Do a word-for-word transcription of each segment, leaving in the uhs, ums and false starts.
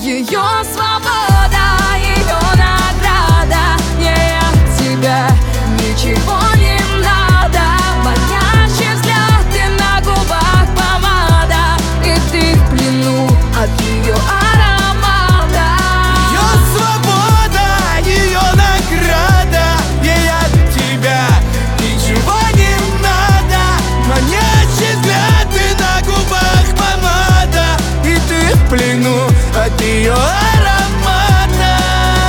Ее свобода, ее награда. Ей от тебя ничего не надо. Манящий взгляд и на губах помада, и ты в плену от ее аромата. Ее свобода, ее награда. Ей от тебя ничего не надо. Манящий взгляд и на губах помада, и ты в плену от ее аромата.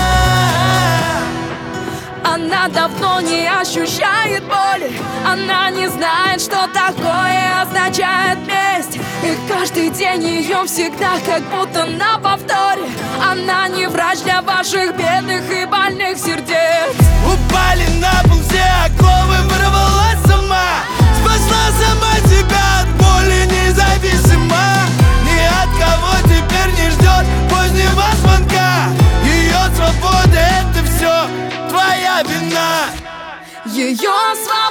Она давно не ощущает боли. Она не знает, что такое означает месть. И каждый день ее всегда как будто на повторе. Она не врач для ваших бедных и больных сердец. Упали на пол все оковы, вырвала сама. Спасла сама себя от боли, независима. Ни от кого теперь не ждет позднего звонка. Ее свобода — это все твоя вина. Ее свобода.